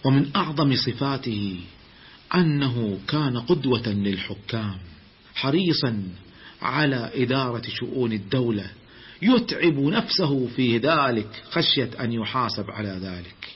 ومن أعظم صفاته أنه كان قدوة للحكام، حريصا على إدارة شؤون الدولة، يتعب نفسه في ذلك خشية أن يحاسب على ذلك.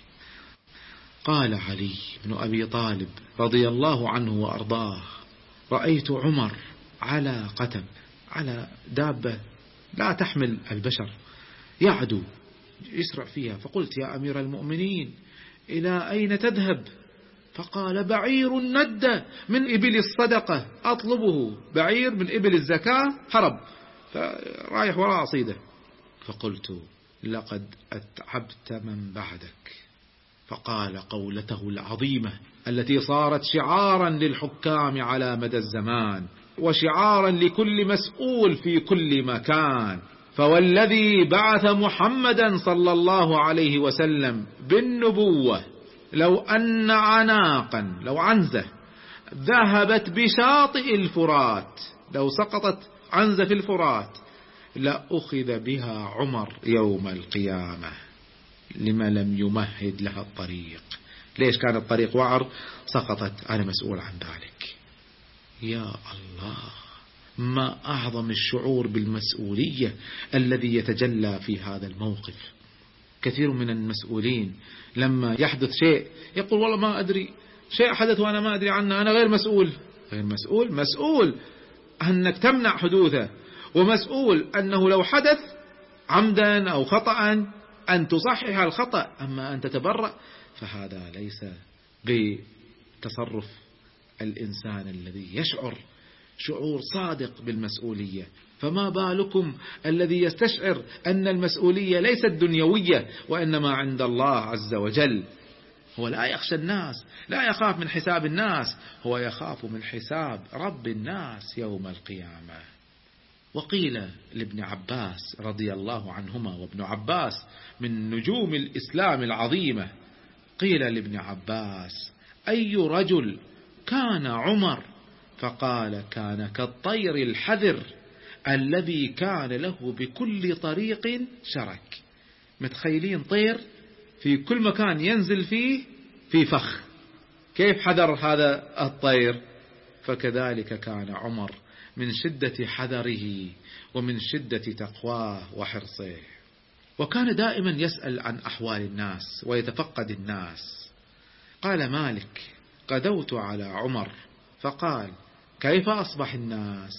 قال علي بن أبي طالب رضي الله عنه وأرضاه: رأيت عمر على قتب، على دابة لا تحمل البشر، يعدو يسرع فيها، فقلت: يا أمير المؤمنين إلى أين تذهب؟ فقال: بعير ند من إبل الصدقة أطلبه، بعير من إبل الزكاة هرب فرايح وراء عصيده. فقلت: لقد أتعبت من بعدك. فقال قولته العظيمة التي صارت شعارا للحكام على مدى الزمان، وشعارا لكل مسؤول في كل مكان: فوالذي بعث محمدا صلى الله عليه وسلم بالنبوة لو أن عناقا، لو عنزة ذهبت بشاطئ الفرات، لو سقطت عنزة في الفرات لأخذ بها عمر يوم القيامة، لما لم يمهد لها الطريق. ليش كان الطريق وعر؟ سقطت، أنا مسؤول عن ذلك. يا الله، ما أعظم الشعور بالمسؤولية الذي يتجلى في هذا الموقف. كثير من المسؤولين لما يحدث شيء يقول: والله ما أدري، شيء حدث وأنا ما أدري عنه، أنا غير مسؤول. غير مسؤول؟ مسؤول أنك تمنع حدوثه، ومسؤول أنه لو حدث عمدا أو خطأ أن تصحح الخطأ. أما أن تتبرأ فهذا ليس بتصرف الإنسان الذي يشعر شعور صادق بالمسؤولية. فما بالكم الذي يستشعر أن المسؤولية ليست دنيوية وإنما عند الله عز وجل. هو لا يخشى الناس، لا يخاف من حساب الناس، هو يخاف من حساب رب الناس يوم القيامة. وقيل لابن عباس رضي الله عنهما، وابن عباس من نجوم الإسلام العظيمة، قيل لابن عباس: أي رجل كان عمر؟ فقال: كان كالطير الحذر الذي كان له بكل طريق شرك. متخيلين طير في كل مكان ينزل فيه في فخ، كيف حذر هذا الطير؟ فكذلك كان عمر من شدة حذره ومن شدة تقواه وحرصه. وكان دائما يسأل عن أحوال الناس ويتفقد الناس. قال مالك: غدوت على عمر فقال: كيف أصبح الناس؟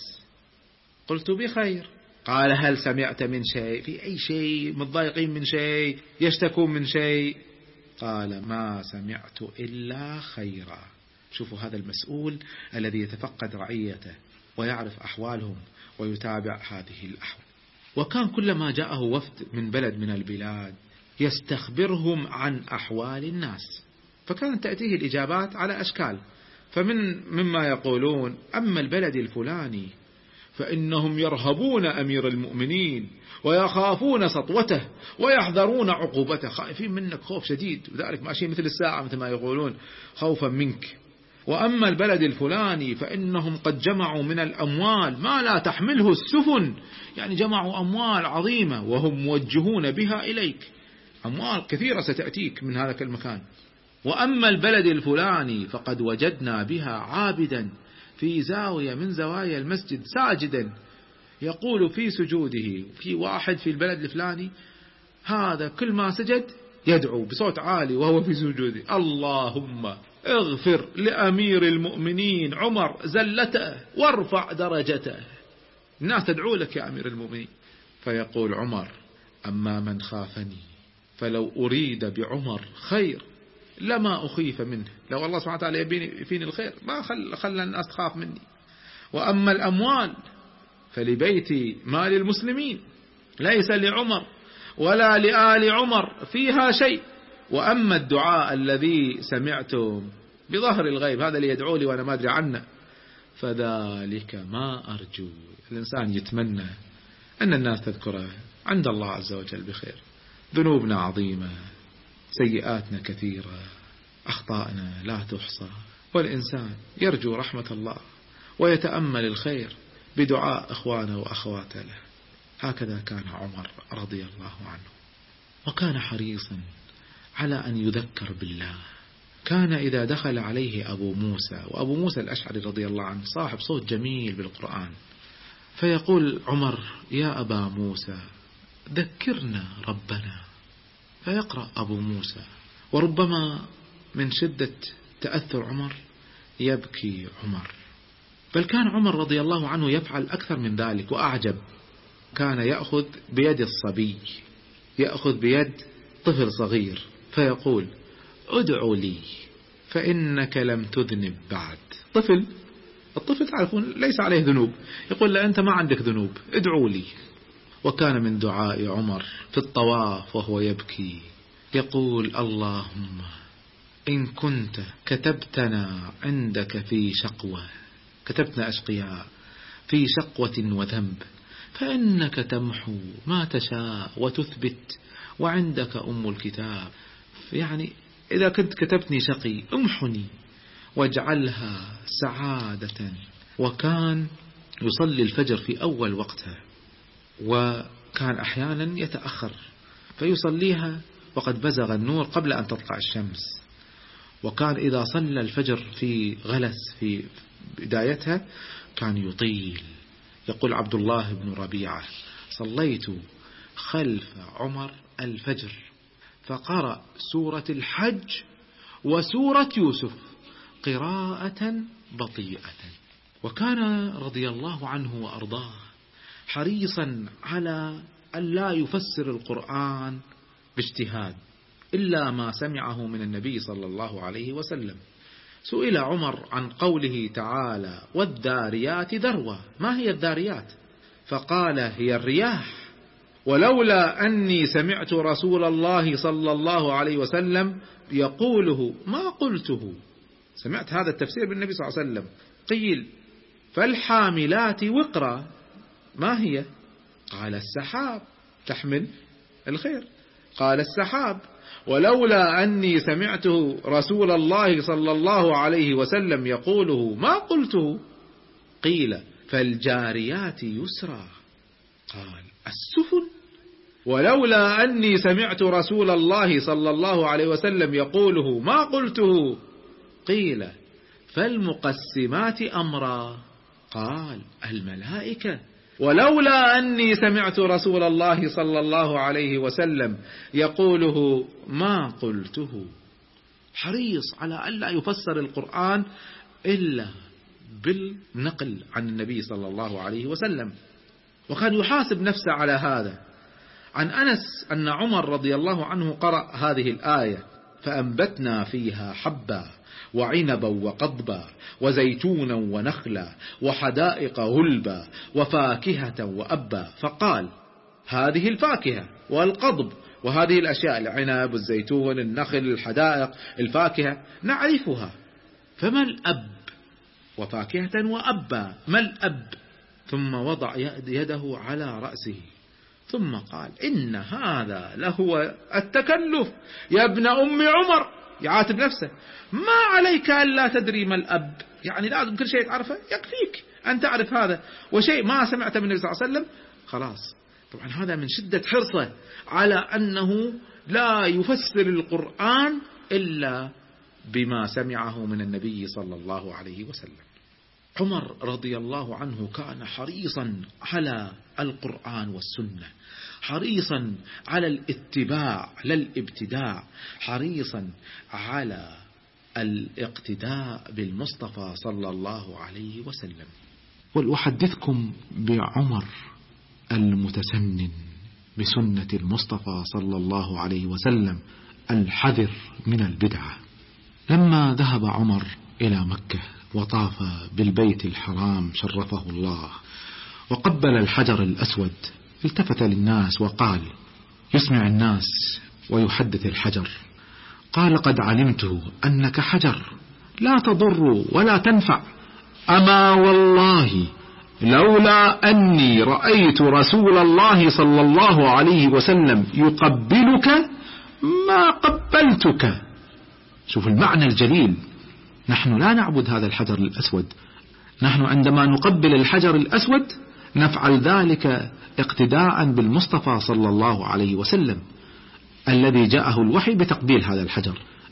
قلت: بخير. قال: هل سمعت من شيء؟ في أي شيء؟ متضايقين من شيء؟ يشتكون من شيء؟ قال: ما سمعت إلا خيرا. شوفوا هذا المسؤول الذي يتفقد رعيته ويعرف أحوالهم ويتابع هذه الأحوال. وكان كلما جاءه وفد من بلد من البلاد يستخبرهم عن أحوال الناس، فكانت تأتيه الإجابات على أشكال. مما يقولون: أما البلد الفلاني فإنهم يرهبون أمير المؤمنين ويخافون سطوته ويحذرون عقوبته، خائفين منك خوف شديد، وذلك ماشيين مثل الساعة مثل ما يقولون خوفا منك. وأما البلد الفلاني فإنهم قد جمعوا من الأموال ما لا تحمله السفن، يعني جمعوا أموال عظيمة وهم موجهون بها إليك، أموال كثيرة ستأتيك من هذا المكان. وأما البلد الفلاني فقد وجدنا بها عابدا في زاوية من زوايا المسجد ساجدا يقول في سجوده، في واحد في البلد الفلاني هذا كل ما سجد يدعو بصوت عالي وهو في سجوده: اللهم اغفر لأمير المؤمنين عمر زلته وارفع درجته. الناس تدعو لك يا أمير المؤمنين. فيقول عمر: أما من خافني فلو أريد بعمر خير لما أخيف منه. لو الله سبحانه وتعالى يبيني فيني الخير ما خلى الناس تخاف مني. وأما الأموال فلبيت مال المسلمين ليس لعمر ولا لآل عمر فيها شيء. وأما الدعاء الذي سمعتم بظهر الغيب، هذا اللي يدعو لي وأنا ما أدري عنه، فذلك ما أرجو. الإنسان يتمنى أن الناس تذكره عند الله عز وجل بخير. ذنوبنا عظيمة، سيئاتنا كثيرة، أخطائنا لا تحصى، والإنسان يرجو رحمة الله ويتأمل الخير بدعاء إخوانه وأخواته له. هكذا كان عمر رضي الله عنه، وكان حريصا على أن يذكر بالله. كان إذا دخل عليه أبو موسى، وأبو موسى الأشعري رضي الله عنه صاحب صوت جميل بالقرآن، فيقول عمر: يا أبا موسى ذكرنا ربنا، فيقرأ أبو موسى، وربما من شدة تأثر عمر يبكي عمر. بل كان عمر رضي الله عنه يفعل أكثر من ذلك وأعجب، كان يأخذ بيد الصبي، يأخذ بيد طفل صغير، فيقول: ادعوا لي فإنك لم تذنب بعد. الطفل تعرفون ليس عليه ذنوب، يقول له: أنت ما عندك ذنوب، ادعوا لي. وكان من دعاء عمر في الطواف وهو يبكي يقول: اللهم إن كنت كتبتنا عندك في شقوة، كتبتنا أشقياء في شقوة وذنب، فإنك تمحو ما تشاء وتثبت، وعندك أم الكتاب. يعني إذا كنت كتبتني شقي امحني واجعلها سعادة. وكان يصلي الفجر في أول وقتها، وكان أحيانا يتأخر فيصليها وقد بزغ النور قبل أن تطلع الشمس. وكان إذا صلى الفجر في غلس في بدايتها كان يطيل. يقول عبد الله بن ربيعة: صليت خلف عمر الفجر فقرأ سورة الحج وسورة يوسف قراءة بطيئة. وكان رضي الله عنه وأرضاه حريصا على أن لا يفسر القرآن باجتهاد إلا ما سمعه من النبي صلى الله عليه وسلم. سئل عمر عن قوله تعالى: والذاريات ذروا، ما هي الذاريات؟ فقال: هي الرياح، ولولا أني سمعت رسول الله صلى الله عليه وسلم يقوله ما قلته. سمعت هذا التفسير بالنبي صلى الله عليه وسلم. قيل: فالحاملات وقرا، ما هي؟ قال: السحاب، تحمل الخير. قال: السحاب، ولولا أني سمعته رسول الله صلى الله عليه وسلم يقوله ما قلته. قيل: فالجاريات يسرا. قال: السفن، ولولا أني سمعت رسول الله صلى الله عليه وسلم يقوله ما قلته. قيل: فالمقسمات أمرا. قال: الملائكة، ولولا أني سمعت رسول الله صلى الله عليه وسلم يقوله ما قلته. حريص على أن لا يفسر القرآن إلا بالنقل عن النبي صلى الله عليه وسلم. وكان يحاسب نفسه على هذا. عن أنس أن عمر رضي الله عنه قرأ هذه الآية: فأنبتنا فيها حبا وعنبا وقضبا وزيتونا ونخلا وحدائق غلبا وفاكهة وأبا. فقال: هذه الفاكهة والقضب وهذه الأشياء، العنب والزيتون النخل الحدائق الفاكهة نعرفها، فما الأب؟ وفاكهة وأبا، ما الأب؟ ثم وضع يده على رأسه ثم قال: إن هذا لهو التكلف يا ابن أم عمر. يعاتب نفسه: ما عليك ألا تدري ما الأب؟ يعني لازم كل شيء تعرفه؟ يكفيك أن تعرف هذا، وشيء ما سمعت من النبي صلى الله عليه وسلم خلاص. طبعا هذا من شدة حرصه على أنه لا يفسر القرآن إلا بما سمعه من النبي صلى الله عليه وسلم. عمر رضي الله عنه كان حريصا على القرآن والسنة، حريصا على الاتباع لا الابتداع، حريصا على الاقتداء بالمصطفى صلى الله عليه وسلم. ولأحدثكم بعمر المتسنن بسنة المصطفى صلى الله عليه وسلم الحذر من البدعة. لما ذهب عمر إلى مكة وطاف بالبيت الحرام شرفه الله وقبل الحجر الأسود، التفت للناس وقال، يسمع الناس ويحدث الحجر: قال: قد علمت أنك حجر لا تضر ولا تنفع، أما والله لولا أني رأيت رسول الله صلى الله عليه وسلم يقبلك ما قبلتك. شوف المعنى الجليل. نحن لا نعبد هذا الحجر الأسود، نحن عندما نقبل الحجر الأسود نفعل ذلك اقتداء بالمصطفى صلى الله عليه وسلم الذي جاءه الوحي بتقبيل هذا الحجر.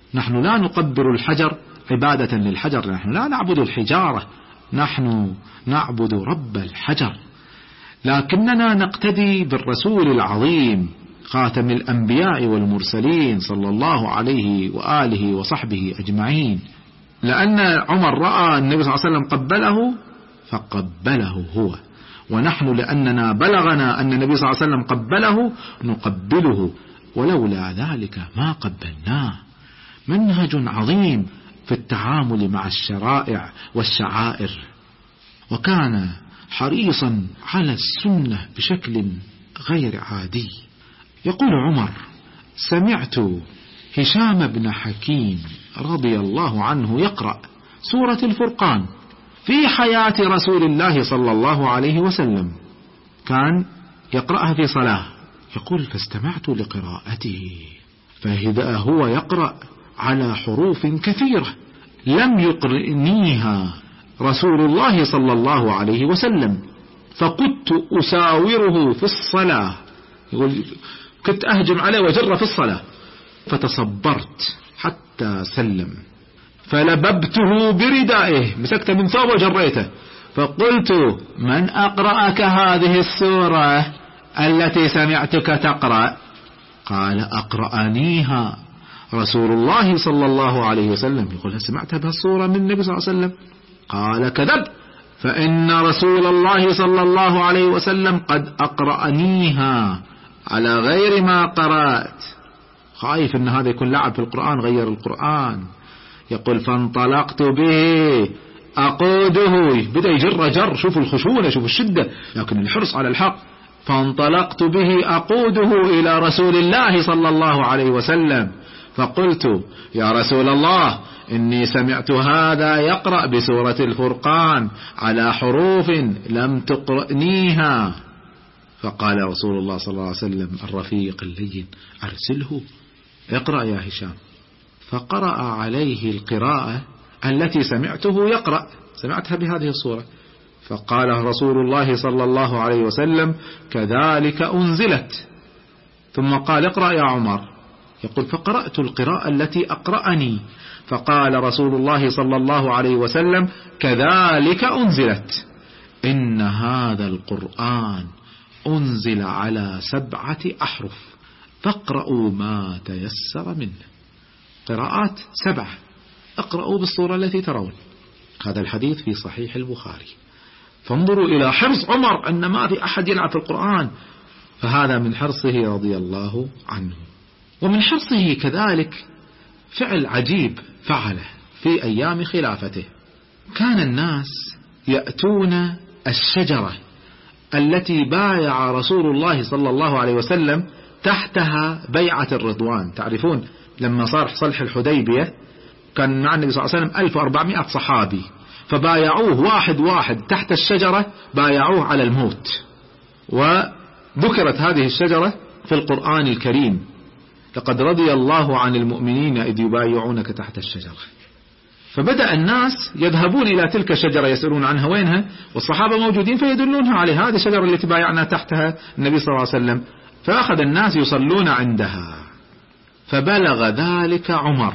نحن لا نقبر الحجر عبادة للحجر، نحن لا نعبد الحجارة، نحن نعبد رب الحجر، لكننا نقتدي بالرسول العظيم خاتم الأنبياء والمرسلين صلى الله عليه وآله وصحبه أجمعين، لأن عمر رأى النبي صلى الله عليه وسلم قبله فقبله هو، ونحن لأننا بلغنا أن النبي صلى الله عليه وسلم قبله نقبله، ولولا ذلك ما قبلناه. منهج عظيم في التعامل مع الشرائع والشعائر، وكان حريصا على السنة بشكل غير عادي. يقول عمر: سمعت هشام بن حكيم رضي الله عنه يقرأ سورة الفرقان في حياة رسول الله صلى الله عليه وسلم، كان يقرأها في صلاة. يقول: فاستمعت لقراءته فإذا هو يقرأ على حروف كثيرة لم يقرئنيها رسول الله صلى الله عليه وسلم، فكنت أساوره في الصلاة، يقول كنت أهجم عليه وجره في الصلاة، فتصبرت حتى سلم فلببته بردائه، مسكته من ثوبه وجريته، فقلت: من أقرأك هذه السورة التي سمعتك تقرأ؟ قال: أقرأنيها رسول الله صلى الله عليه وسلم. يقول: سمعت بهالسورة من النبي صلى الله عليه وسلم؟ قال: كذب، فإن رسول الله صلى الله عليه وسلم قد أقرأنيها على غير ما قرأت. خايف ان هذا يكون لعب في القرآن، غير القرآن. يقول: فانطلقت به أقوده، بدأ يجر جر، شوف الخشونة، شوف الشدة، لكن الحرص على الحق. فانطلقت به أقوده إلى رسول الله صلى الله عليه وسلم، فقلت: يا رسول الله، إني سمعت هذا يقرأ بسورة الفرقان على حروف لم تقرأنيها. فقال رسول الله صلى الله عليه وسلم الرفيق اللين: أرسله، اقرأ يا هشام. فقرأ عليه القراءة التي سمعته يقرأ، سمعتها بهذه الصورة. فقال رسول الله صلى الله عليه وسلم: كذلك أنزلت. ثم قال: اقرأ يا عمر. يقول: فقرأت القراءة التي أقرأني، فقال رسول الله صلى الله عليه وسلم: كذلك أنزلت. إن هذا القرآن أنزل على 7 أحرف، فاقرأوا ما تيسر منه. قراءات 7، اقرأوا بالصورة التي ترون. هذا الحديث في صحيح البخاري. فانظروا إلى حرص عمر أن ما في أحد يلعب في القرآن، فهذا من حرصه رضي الله عنه. ومن حرصه كذلك فعل عجيب فعله في أيام خلافته. كان الناس يأتون الشجرة التي بايع رسول الله صلى الله عليه وسلم تحتها بيعة الرضوان. تعرفون لما صار صلح الحديبية كان مع النبي صلى الله عليه وسلم 1400 صحابي، فبايعوه واحد واحد تحت الشجرة، بايعوه على الموت. وذكرت هذه الشجرة في القرآن الكريم: لقد رضي الله عن المؤمنين إذ يبايعونك تحت الشجرة. فبدأ الناس يذهبون إلى تلك الشجرة يسألون عنها وينها، والصحابة موجودين فيدلونها عليها، هذه الشجرة التي بايعنا تحتها النبي صلى الله عليه وسلم. فأخذ الناس يصلون عندها، فبلغ ذلك عمر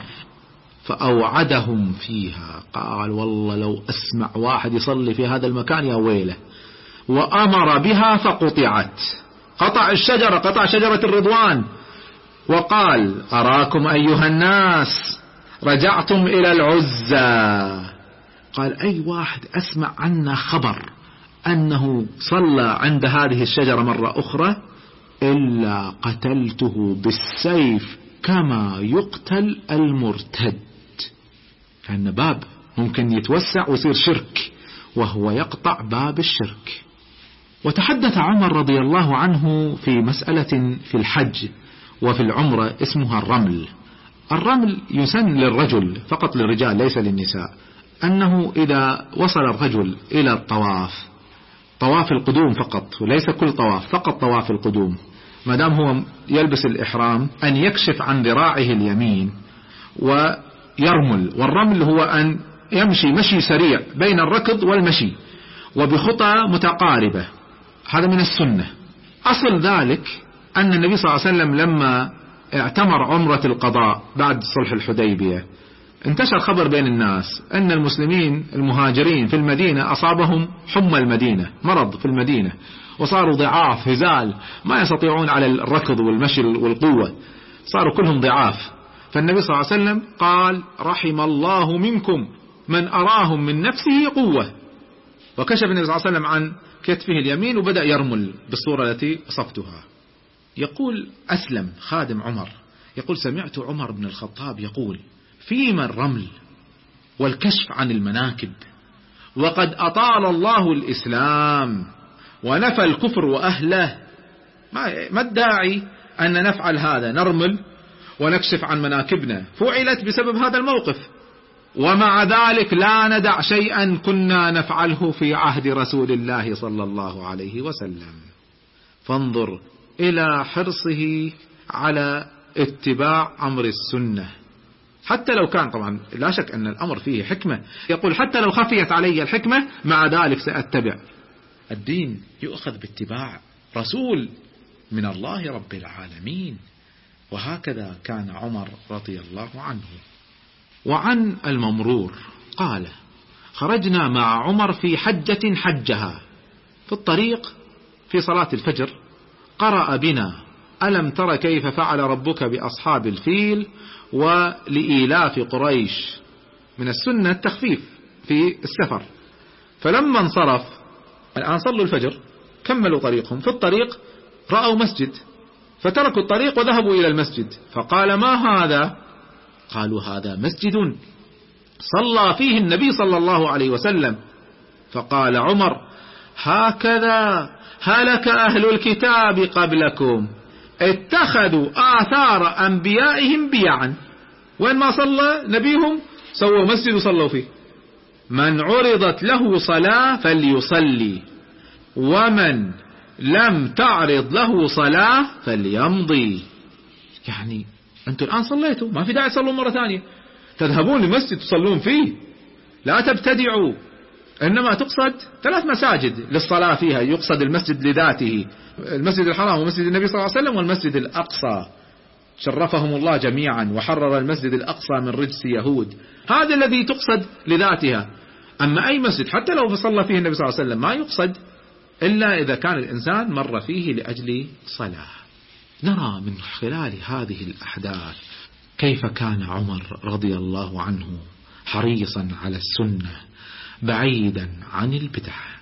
فأوعدهم فيها، قال: والله لو أسمع واحد يصلي في هذا المكان يا ويله. وأمر بها فقطعت، قطع الشجرة، قطع شجرة الرضوان، وقال: أراكم أيها الناس رجعتم إلى العزى. قال: أي واحد أسمع عنا خبر أنه صلى عند هذه الشجرة مرة أخرى إلا قتلته بالسيف كما يقتل المرتد. لأن باب ممكن يتوسع ويصير شرك، وهو يقطع باب الشرك. وتحدث عمر رضي الله عنه في مسألة في الحج وفي العمرة اسمها الرمل. الرمل يسن للرجل فقط، للرجال ليس للنساء، أنه إذا وصل الرجل إلى الطواف، طواف القدوم فقط وليس كل طواف، فقط طواف القدوم، ما دام هو يلبس الإحرام، أن يكشف عن ذراعه اليمين ويرمل. والرمل هو أن يمشي مشي سريع بين الركض والمشي وبخطى متقاربة، هذا من السنة. أصل ذلك أن النبي صلى الله عليه وسلم لما اعتمر عمرة القضاء بعد صلح الحديبية، انتشر خبر بين الناس أن المسلمين المهاجرين في المدينة أصابهم حمى المدينة، مرض في المدينة، وصاروا ضعاف هزال ما يستطيعون على الركض والمشي والقوة، صاروا كلهم ضعاف. فالنبي صلى الله عليه وسلم قال: رحم الله منكم من أراهم من نفسه قوة. وكشف النبي صلى الله عليه وسلم عن كتفه اليمين وبدأ يرمل بالصورة التي وصفتها. يقول أسلم خادم عمر، يقول: سمعت عمر بن الخطاب يقول: فيما الرمل والكشف عن المناكب، وقد أطال الله الإسلام ونفى الكفر وأهله، ما الداعي أن نفعل هذا، نرمل ونكشف عن مناكبنا، فعلت بسبب هذا الموقف، ومع ذلك لا ندع شيئا كنا نفعله في عهد رسول الله صلى الله عليه وسلم. فانظر إلى حرصه على اتباع أمر السنة، حتى لو كان، طبعا لا شك أن الأمر فيه حكمة، يقول: حتى لو خفيت علي الحكمة مع ذلك سأتبع. الدين يؤخذ باتباع رسول من الله رب العالمين، وهكذا كان عمر رضي الله عنه. وعن الممرور قال: خرجنا مع عمر في حجة حجها، في الطريق في صلاة الفجر قرأ بنا: ألم تر كيف فعل ربك بأصحاب الفيل ولإيلاف قريش. من السنة التخفيف في السفر. فلما انصرف، الآن صلوا الفجر، كملوا طريقهم، في الطريق رأوا مسجد فتركوا الطريق وذهبوا إلى المسجد، فقال: ما هذا؟ قالوا: هذا مسجد صلى فيه النبي صلى الله عليه وسلم. فقال عمر: هكذا هلك أهل الكتاب قبلكم، اتخذوا آثار أنبيائهم بيعا، وين ما صلى نبيهم سووا مسجد وصلوا فيه. من عرضت له صلاة فليصلي، ومن لم تعرض له صلاة فليمضي. يعني أنتم الآن صليتوا، ما في داعي تصلون مرة ثانية، تذهبون لمسجد تصلون فيه، لا تبتدعوا. إنما تقصد 3 مساجد للصلاة فيها، يقصد المسجد لذاته، المسجد الحرام ومسجد النبي صلى الله عليه وسلم والمسجد الأقصى، شرفهم الله جميعا وحرر المسجد الأقصى من رجس يهود، هذا الذي تقصد لذاتها. أما أي مسجد حتى لو صلى فيه النبي صلى الله عليه وسلم ما يقصد إلا إذا كان الإنسان مر فيه لأجل صلاة. نرى من خلال هذه الأحداث كيف كان عمر رضي الله عنه حريصا على السنة بعيدا عن البدع.